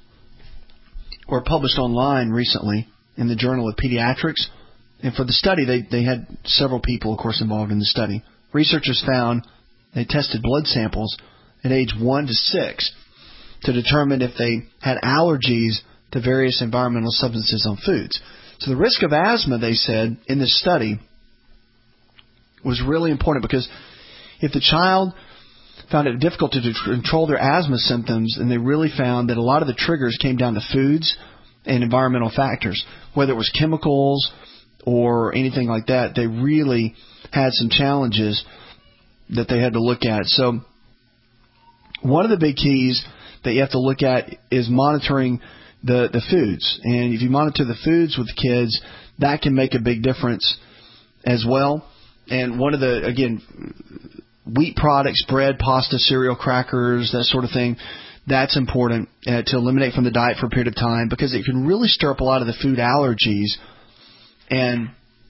D: were published online recently in the Journal of Pediatrics. And for the study, they, they had several people, of course, involved in the study. Researchers found they tested blood samples at age one to six to determine if they had allergies to various environmental substances on foods. So the risk of asthma, they said, in this study was really important because if the child found it difficult to control their asthma symptoms, and they really found that a lot of the triggers came down to foods and environmental factors, whether it was chemicals or anything like that, they really had some challenges that they had to look at. So one of the big keys that you have to look at is monitoring the, the foods. And if you monitor the foods with kids, that can make a big difference as well. And one of the, again, wheat products, bread, pasta, cereal, crackers, that sort of thing, that's important uh, to eliminate from the diet for a period of time because it can really stir up a lot of the food allergies. And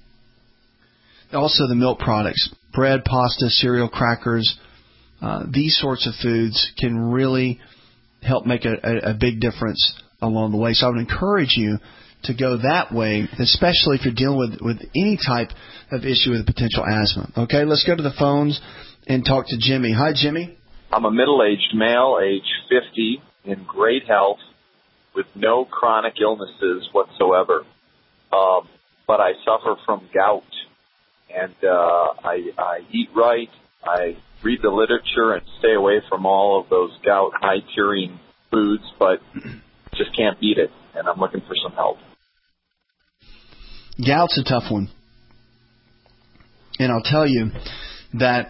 D: also the milk products, bread, pasta, cereal, crackers, uh, these sorts of foods can really help make a, a, a big difference along the way. So I would encourage you to go that way, especially if you're dealing with, with any type of issue with potential asthma. Okay, let's go to the phones and talk to Jimmy. Hi, Jimmy.
E: I'm a middle-aged male, age fifty, in great health, with no chronic illnesses whatsoever. Um, but I suffer from gout, and uh, I, I eat right. I read the literature and stay away from all of those gout, high-tiering foods, but just can't beat it, and I'm looking for some help.
D: Gout's a tough one. And I'll tell you that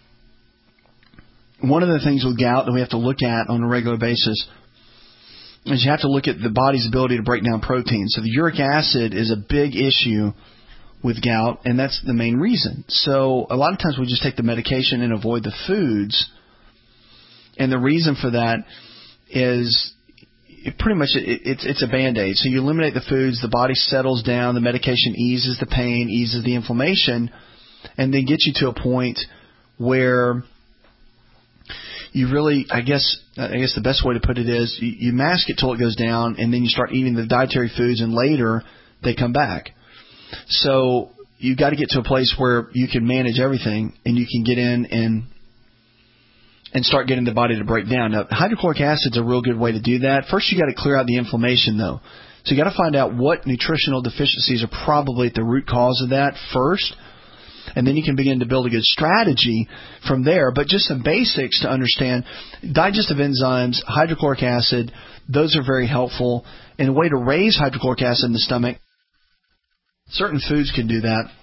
D: one of the things with gout that we have to look at on a regular basis is you have to look at the body's ability to break down protein. So the uric acid is a big issue with gout, and that's the main reason. So a lot of times we just take the medication and avoid the foods. And the reason for that is it pretty much it, it's, it's a Band-Aid. So you eliminate the foods, the body settles down, the medication eases the pain, eases the inflammation, and then gets you to a point where you really, I guess, I guess the best way to put it is you, you mask it till it goes down, and then you start eating the dietary foods, and later they come back. So you got to get to a place where you can manage everything, and you can get in and and start getting the body to break down. Now, hydrochloric acid is a real good way to do that. First, you got to clear out the inflammation, though. So you got to find out what nutritional deficiencies are probably at the root cause of that first. And then you can begin to build a good strategy from there. But just some basics to understand, digestive enzymes, hydrochloric acid, those are very helpful. And a way to raise hydrochloric acid in the stomach, certain foods can do that.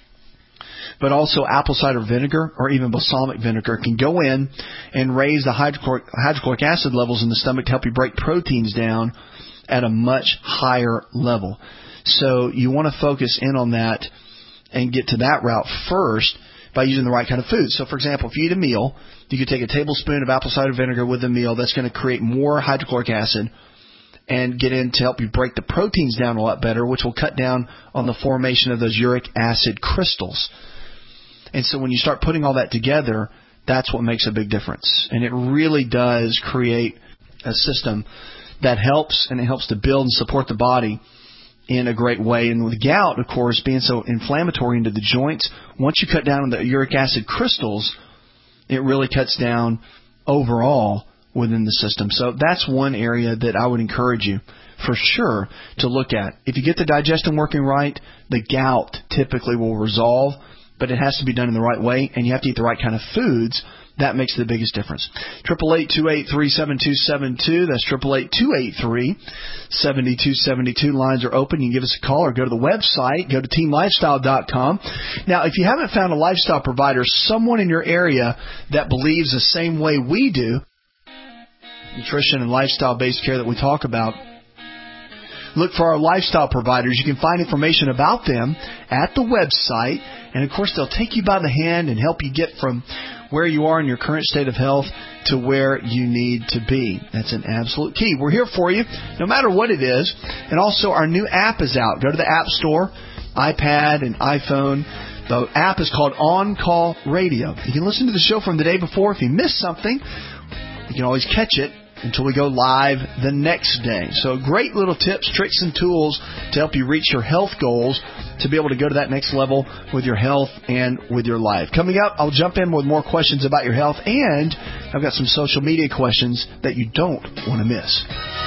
D: But also apple cider vinegar or even balsamic vinegar can go in and raise the hydrochloric, hydrochloric acid levels in the stomach to help you break proteins down at a much higher level. So you want to focus in on that and get to that route first by using the right kind of food. So, for example, if you eat a meal, you could take a tablespoon of apple cider vinegar with the meal. That's going to create more hydrochloric acid and get in to help you break the proteins down a lot better, which will cut down on the formation of those uric acid crystals. And so when you start putting all that together, that's what makes a big difference. And it really does create a system that helps, and it helps to build and support the body in a great way. And with gout, of course, being so inflammatory into the joints, once you cut down on the uric acid crystals, it really cuts down overall within the system. So that's one area that I would encourage you for sure to look at. If you get the digestion working right, the gout typically will resolve, but it has to be done in the right way, and you have to eat the right kind of foods. That makes the biggest difference. eight eight eight, two eight three, seven two seven two. That's eight eight eight, two eight three, seven two seven two. Lines are open. You can give us a call or go to the website. Go to team lifestyle dot com. Now, if you haven't found a lifestyle provider, someone in your area that believes the same way we do, nutrition and lifestyle-based care that we talk about, look for our lifestyle providers. You can find information about them at the website. And, of course, they'll take you by the hand and help you get from where you are in your current state of health to where you need to be. That's an absolute key. We're here for you, no matter what it is. And also, our new app is out. Go to the App Store, iPad and iPhone. The app is called On Call Radio. You can listen to the show from the day before. If you missed something, you can always catch it until we go live the next day. So great little tips, tricks, and tools to help you reach your health goals, to be able to go to that next level with your health and with your life. Coming up, I'll jump in with more questions about your health, and I've got some social media questions that you don't want to miss.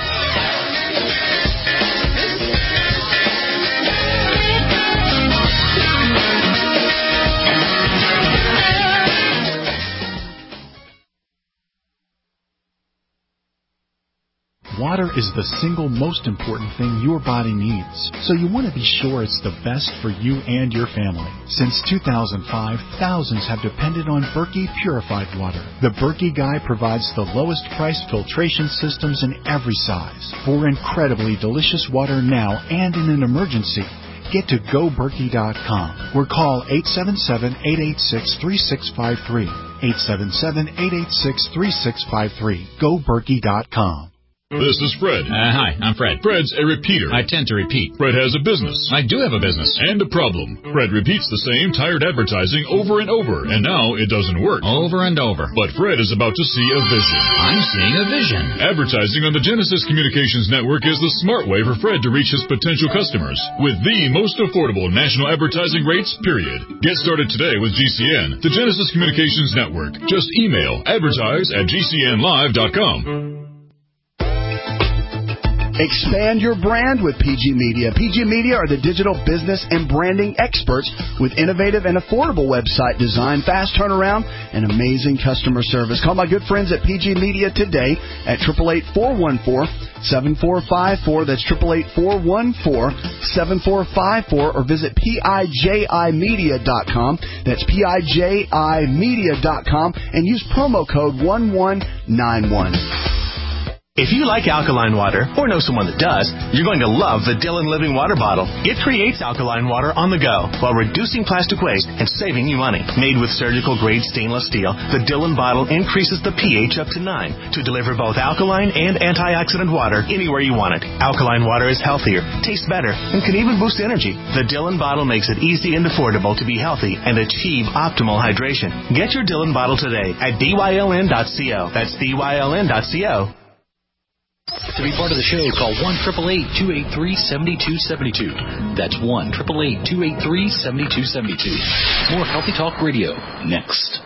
F: Water is the single most important thing your body needs, so you want to be sure it's the best for you and your family. Since two thousand five, thousands have depended on Berkey purified water. The Berkey Guy provides the lowest priced filtration systems in every size for incredibly delicious water now and in an emergency. Get to go berkey dot com or call eight seven seven, eight eight six, three six five three. eight seven seven, eight eight six, three six five three. go berkey dot com.
H: This is Fred.
W: Uh, hi, I'm Fred.
H: Fred's a repeater.
W: I tend to repeat.
H: Fred has a business.
W: I do have a business.
H: And a problem. Fred repeats the same tired advertising over and over, and now it doesn't work.
W: Over and over.
H: But Fred is about to see a vision.
W: I'm seeing a vision.
H: Advertising on the Genesis Communications Network is the smart way for Fred to reach his potential customers with the most affordable national advertising rates, period. Get started today with G C N, the Genesis Communications Network. Just email advertise at g c n live dot com.
D: Expand your brand with P G Media. P G Media are the digital business and branding experts with innovative and affordable website design, fast turnaround, and amazing customer service. Call my good friends at P G Media today at eight eight eight, four one four, seven four five four. That's eight eight eight, four one four, seven four five four, or visit P I J I media dot com. That's P I J I media dot com and use promo code one one nine one.
X: If you like alkaline water, or know someone that does, you're going to love the Dillon Living Water Bottle. It creates alkaline water on the go while reducing plastic waste and saving you money. Made with surgical-grade stainless steel, the Dillon bottle increases the pH up to nine to deliver both alkaline and antioxidant water anywhere you want it. Alkaline water is healthier, tastes better, and can even boost energy. The Dillon bottle makes it easy and affordable to be healthy and achieve optimal hydration. Get your Dillon bottle today at D Y L N dot co. That's D Y L N dot co.
M: To be part of the show, call one eight eight eight, two eight three, seven two seven two. That's one eight eight eight, two eight three, seven two seven two. More Healthy Talk Radio next.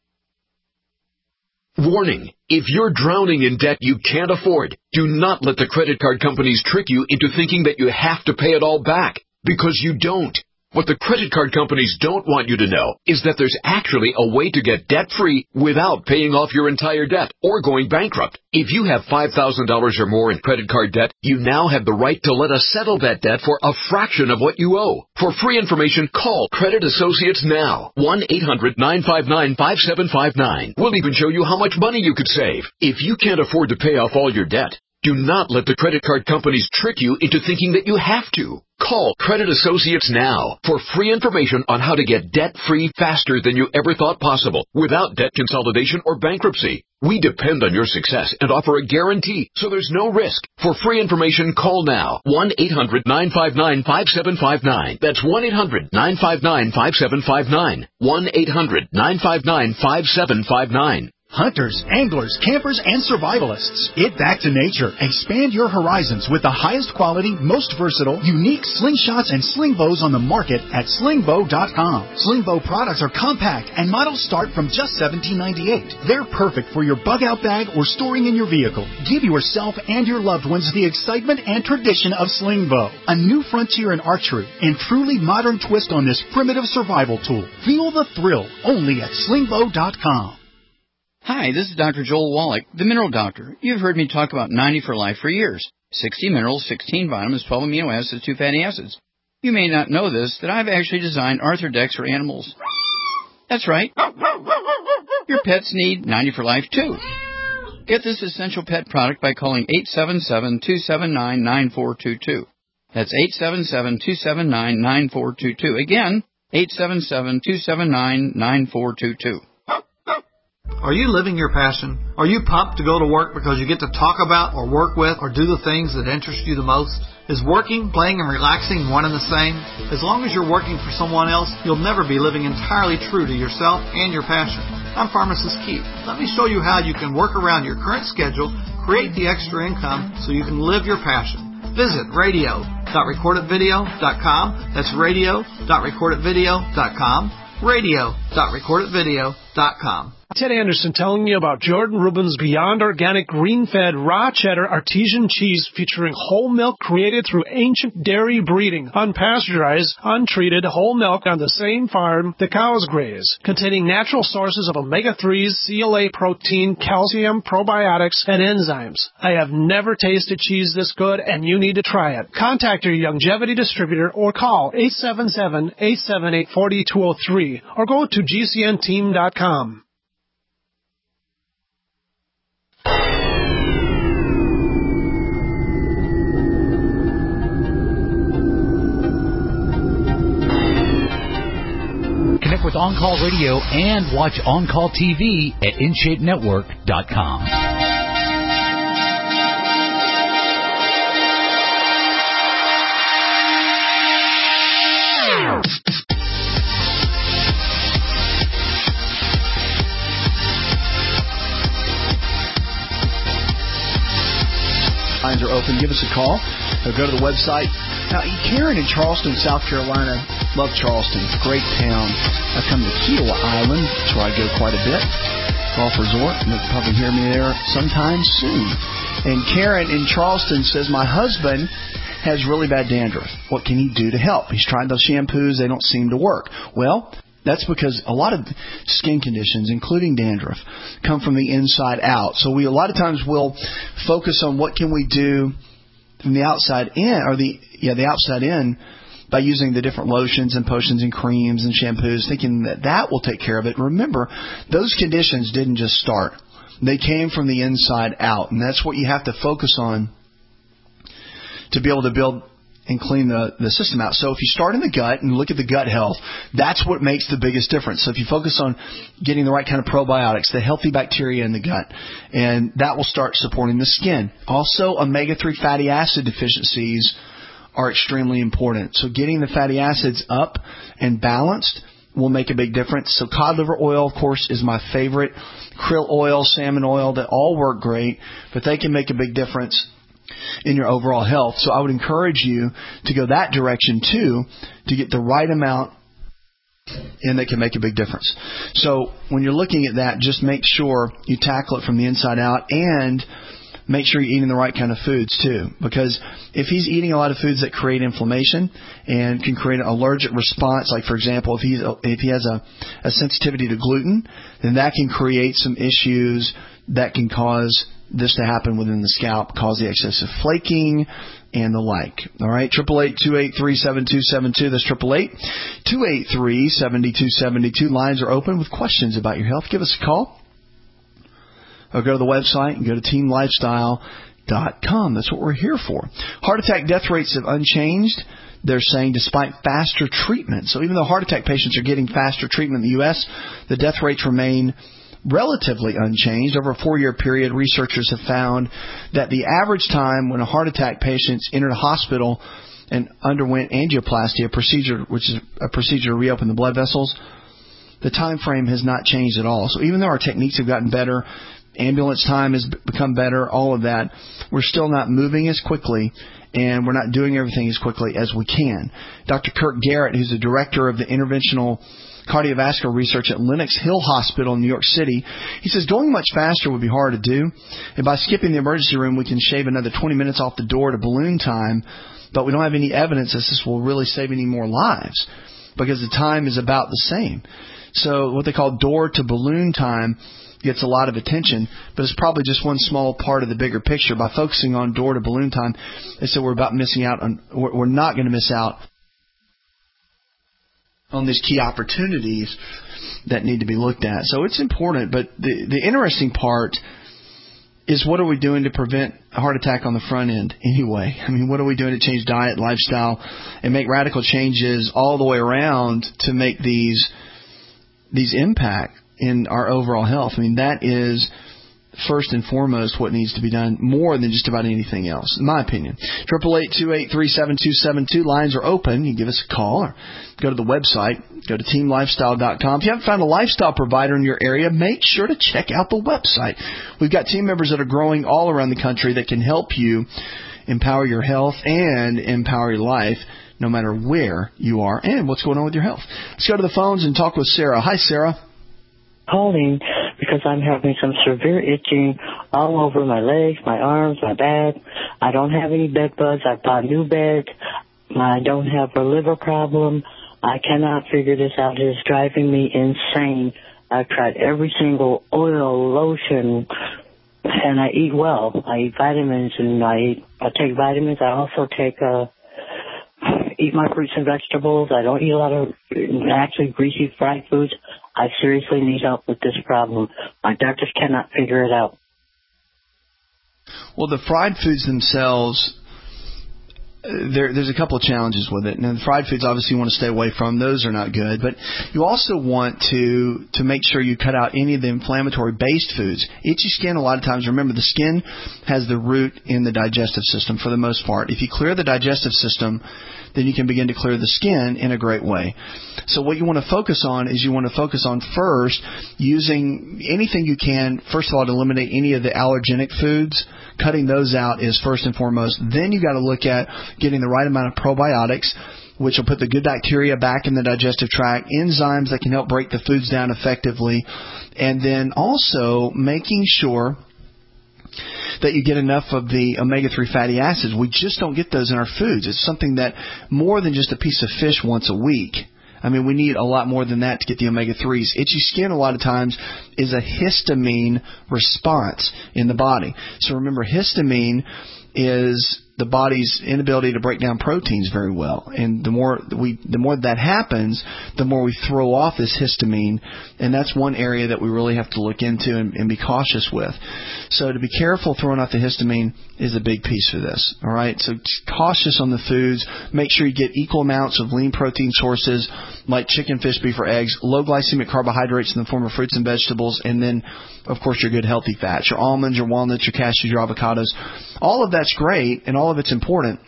A: Warning. If you're drowning in debt you can't afford, do not let the credit card companies trick you into thinking that you have to pay it all back, because you don't. What the credit card companies don't want you to know is that there's actually a way to get debt-free without paying off your entire debt or going bankrupt. If you have five thousand dollars or more in credit card debt, you now have the right to let us settle that debt for a fraction of what you owe. For free information, call Credit Associates now. one eight hundred, nine five nine, five seven five nine. We'll even show you how much money you could save. If you can't afford to pay off all your debt, do not let the credit card companies trick you into thinking that you have to. Call Credit Associates now for free information on how to get debt-free faster than you ever thought possible without debt consolidation or bankruptcy. We depend on your success and offer a guarantee, so there's no risk. For free information, call now. one eight hundred, nine five nine, five seven five nine. That's one eight hundred, nine five nine, five seven five nine. one eight hundred, nine five nine, five seven five nine.
Y: Hunters, anglers, campers, and survivalists. Get back to nature. Expand your horizons with the highest quality, most versatile, unique slingshots and sling bows on the market at sling bow dot com. Sling bow products are compact and models start from just seventeen ninety-eight. They're perfect for your bug out bag or storing in your vehicle. Give yourself and your loved ones the excitement and tradition of sling bow. A new frontier in archery and truly modern twist on this primitive survival tool. Feel the thrill only at sling bow dot com.
Z: Hi, this is Doctor Joel Wallach, the Mineral Doctor. You've heard me talk about ninety for Life for years. sixty minerals, sixteen vitamins, twelve amino acids, two fatty acids. You may not know this, that I've actually designed Arthrodex for animals. That's right. Your pets need ninety for Life, too. Get this essential pet product by calling eight seven seven, two seven nine, nine four two two. That's eight seven seven, two seven nine, nine four two two. Again, eight seven seven, two seven nine, nine four two two.
C: Are you living your passion? Are you pumped to go to work because you get to talk about or work with or do the things that interest you the most? Is working, playing, and relaxing one and the same? As long as you're working for someone else, you'll never be living entirely true to yourself and your passion. I'm Pharmacist Keith. Let me show you how you can work around your current schedule, create the extra income so you can live your passion. Visit radio dot record it video dot com. That's radio dot record it video dot com. radio dot record it video dot com.
G: Ted Anderson telling you about Jordan Rubin's Beyond Organic Green-Fed Raw Cheddar Artesian Cheese featuring whole milk created through ancient dairy breeding, unpasteurized, untreated whole milk on the same farm the cows graze, containing natural sources of omega threes, C L A protein, calcium, probiotics, and enzymes. I have never tasted cheese this good, and you need to try it. Contact your Longevity distributor or call eight seven seven, eight seven eight, four two zero three or go to G C N team dot com.
M: Connect with On Call Radio and watch On Call T V at in shape network dot com.
D: Lines are open. Give us a call or go to the website. Now, Karen in Charleston, South Carolina, love Charleston. Great town. I come to Kiowa Island. That's where I go quite a bit. Golf resort. You'll probably hear me there sometime soon. And Karen in Charleston says, my husband has really bad dandruff. What can he do to help? He's tried those shampoos. They don't seem to work. Well, that's because a lot of skin conditions, including dandruff, come from the inside out. So we a lot of times will focus on what can we do from the outside in, or the yeah the outside in, by using the different lotions and potions and creams and shampoos, thinking that that will take care of it. Remember, those conditions didn't just start; they came from the inside out, and that's what you have to focus on to be able to build and clean the, the system out. So if you start in the gut and look at the gut health, that's what makes the biggest difference. So if you focus on getting the right kind of probiotics, the healthy bacteria in the gut, and that will start supporting the skin. Also, omega three fatty acid deficiencies are extremely important. So getting the fatty acids up and balanced will make a big difference. So cod liver oil, of course, is my favorite. Krill oil, salmon oil, they all work great, but they can make a big difference in your overall health. So I would encourage you to go that direction too, to get the right amount, and they can make a big difference. So when you're looking at that, just make sure you tackle it from the inside out, and make sure you're eating the right kind of foods too. Because if he's eating a lot of foods that create inflammation and can create an allergic response, like for example, if he's if he has a, a sensitivity to gluten, then that can create some issues that can cause this to happen within the scalp, cause the excessive flaking and the like. All right, triple eight two eight three seven two seven two. That's triple eight two eight three seven two seven two. Lines are open with questions about your health. Give us a call, or go to the website and go to team lifestyle dot com. That's what we're here for. Heart attack death rates have unchanged, they're saying, despite faster treatment. So even though heart attack patients are getting faster treatment in the U S, the death rates remain relatively unchanged. Over a four-year period, researchers have found that the average time when a heart attack patient entered a hospital and underwent angioplasty, a procedure which is a procedure to reopen the blood vessels, the time frame has not changed at all. So even though our techniques have gotten better, ambulance time has become better, all of that, we're still not moving as quickly, and we're not doing everything as quickly as we can. Doctor Kirk Garrett, who's the director of the interventional cardiovascular research at Lenox Hill Hospital in New York City, he says going much faster would be hard to do, and by skipping the emergency room, we can shave another twenty minutes off the door to balloon time, but we don't have any evidence that this will really save any more lives because the time is about the same. So what they call door to balloon time gets a lot of attention, but it's probably just one small part of the bigger picture. By focusing on door to balloon time, they said we're about missing out on, we're not going to miss out on these key opportunities that need to be looked at. So it's important, but the, the interesting part is, what are we doing to prevent a heart attack on the front end anyway? I mean, what are we doing to change diet, lifestyle, and make radical changes all the way around to make these these impact in our overall health. I mean, that is first and foremost what needs to be done more than just about anything else, in my opinion. eight eight eight, two eight three, seven two seven two. Lines are open. You can give us a call or go to the website. Go to team lifestyle dot com. If you haven't found a lifestyle provider in your area, make sure to check out the website. We've got team members that are growing all around the country that can help you empower your health and empower your life no matter where you are and what's going on with your health. Let's go to the phones and talk with Sarah. Hi, Sarah.
I: Calling because I'm having some severe itching all over my legs, my arms, my back. I don't have any bed bugs. I bought a new bed. I don't have a liver problem. I cannot figure this out. It is driving me insane. I've tried every single oil, lotion, and I eat well. I eat vitamins, and I eat, I take vitamins. I also take uh, eat my fruits and vegetables. I don't eat a lot of actually greasy fried foods. I seriously need help with this problem. My doctors cannot figure it out.
D: Well, the fried foods themselves, there, there's a couple of challenges with it. Now, the fried foods, obviously, you want to stay away from. Those are not good. But you also want to to make sure you cut out any of the inflammatory-based foods. Itchy skin, a lot of times, remember, the skin has the root in the digestive system for the most part. If you clear the digestive system, then you can begin to clear the skin in a great way. So what you want to focus on is you want to focus on first using anything you can, first of all, to eliminate any of the allergenic foods. Cutting those out is first and foremost. Then you got to look at getting the right amount of probiotics, which will put the good bacteria back in the digestive tract, enzymes that can help break the foods down effectively, and then also making sure that you get enough of the omega three fatty acids. We just don't get those in our foods. It's something that more than just a piece of fish once a week. I mean, we need a lot more than that to get the omega threes. Itchy skin a lot of times is a histamine response in the body. So remember, histamine is the body's inability to break down proteins very well. And the more we, the more that happens, the more we throw off this histamine. And that's one area that we really have to look into and, and be cautious with. So to be careful throwing off the histamine is a big piece for this. All right. So cautious on the foods. Make sure you get equal amounts of lean protein sources like chicken, fish, beef, or eggs. Low glycemic carbohydrates in the form of fruits and vegetables. And then, of course, your good healthy fats, your almonds, your walnuts, your cashews, your avocados. All of that's great and all of it's important.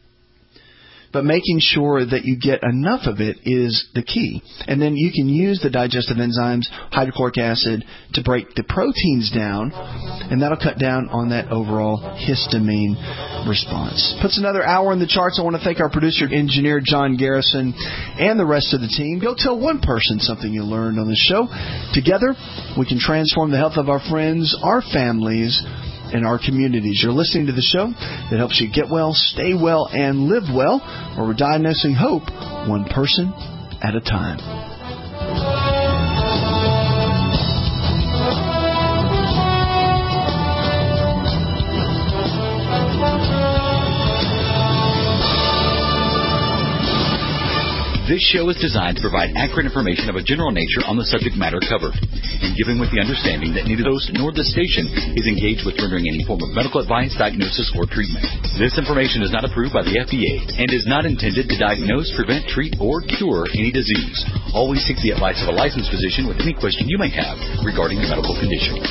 D: But making sure that you get enough of it is the key. And then you can use the digestive enzymes, hydrochloric acid, to break the proteins down, and that'll cut down on that overall histamine response. Puts another hour in the charts. I want to thank our producer, engineer John Garrison, and the rest of the team. Go tell one person something you learned on the show. Together, we can transform the health of our friends, our families, in our communities. You're listening to the show that helps you get well, stay well, and live well, where we're diagnosing hope one person at a time.
J: This show is designed to provide accurate information of a general nature on the subject matter covered, and given with the understanding that neither the host nor the station is engaged with rendering any form of medical advice, diagnosis, or treatment. This information is not approved by the F D A and is not intended to diagnose, prevent, treat, or cure any disease. Always seek the advice of a licensed physician with any question you may have regarding your medical condition.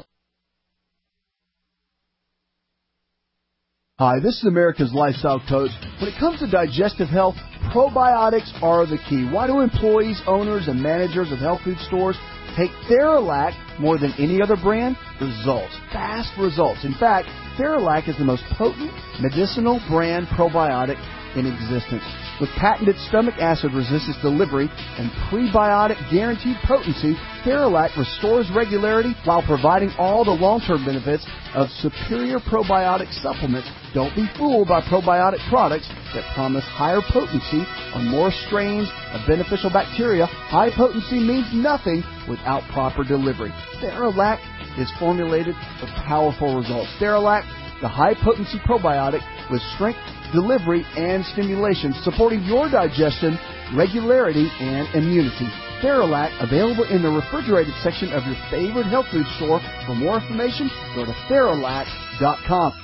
D: Hi, this is America's Lifestyle Coach. When it comes to digestive health, probiotics are the key. Why do employees, owners, and managers of health food stores take Theralac more than any other brand? Results. Fast results. In fact, Theralac is the most potent medicinal brand probiotic in existence. With patented stomach acid resistance delivery and prebiotic guaranteed potency, Theralac restores regularity while providing all the long-term benefits of superior probiotic supplements. Don't be fooled by probiotic products that promise higher potency on more strains of beneficial bacteria. High potency means nothing without proper delivery. Theralac is formulated for powerful results. Theralac, the high-potency probiotic with strength, delivery, and stimulation, supporting your digestion, regularity, and immunity. Theralac, available in the refrigerated section of your favorite health food store. For more information, go to Theralac dot com.